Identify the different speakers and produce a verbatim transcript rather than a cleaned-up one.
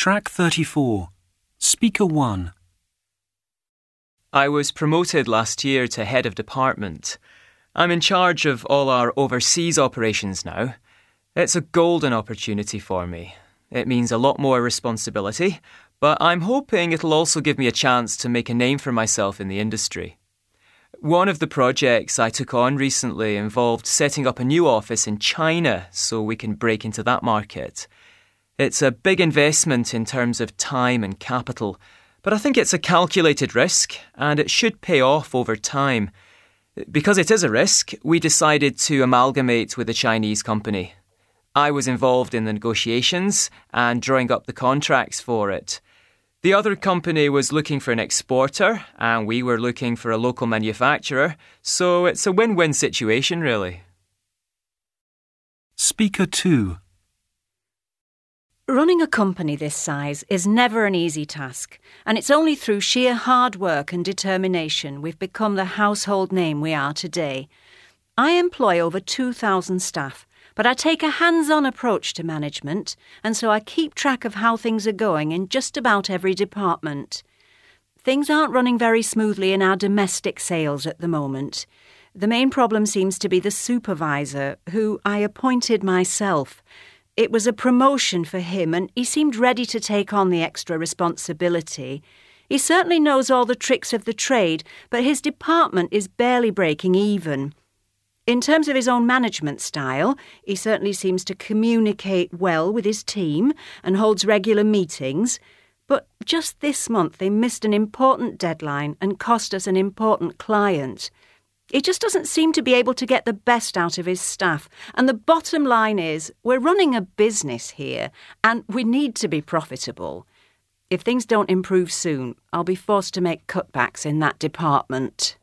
Speaker 1: Track thirty-four. Speaker one.
Speaker 2: I was promoted last year to head of department. I'm in charge of all our overseas operations now. It's a golden opportunity for me. It means a lot more responsibility, but I'm hoping it'll also give me a chance to make a name for myself in the industry. One of the projects I took on recently involved setting up a new office in China so we can break into that market. It's a big investment in terms of time and capital, but I think it's a calculated risk and it should pay off over time. Because it is a risk, we decided to amalgamate with a Chinese company. I was involved in the negotiations and drawing up the contracts for it. The other company was looking for an exporter and we were looking for a local manufacturer, so it's a win-win situation, really.
Speaker 1: Speaker two.
Speaker 3: Running a company this size is never an easy task, and it's only through sheer hard work and determination we've become the household name we are today. I employ over two thousand staff, but I take a hands-on approach to management, and so I keep track of how things are going in just about every department. Things aren't running very smoothly in our domestic sales at the moment. The main problem seems to be the supervisor, who I appointed myself. It was a promotion for him and he seemed ready to take on the extra responsibility. He certainly knows all the tricks of the trade, but his department is barely breaking even. In terms of his own management style, he certainly seems to communicate well with his team and holds regular meetings. But just this month they missed an important deadline and cost us an important client. He just doesn't seem to be able to get the best out of his staff. And the bottom line is, we're running a business here and we need to be profitable. If things don't improve soon, I'll be forced to make cutbacks in that department.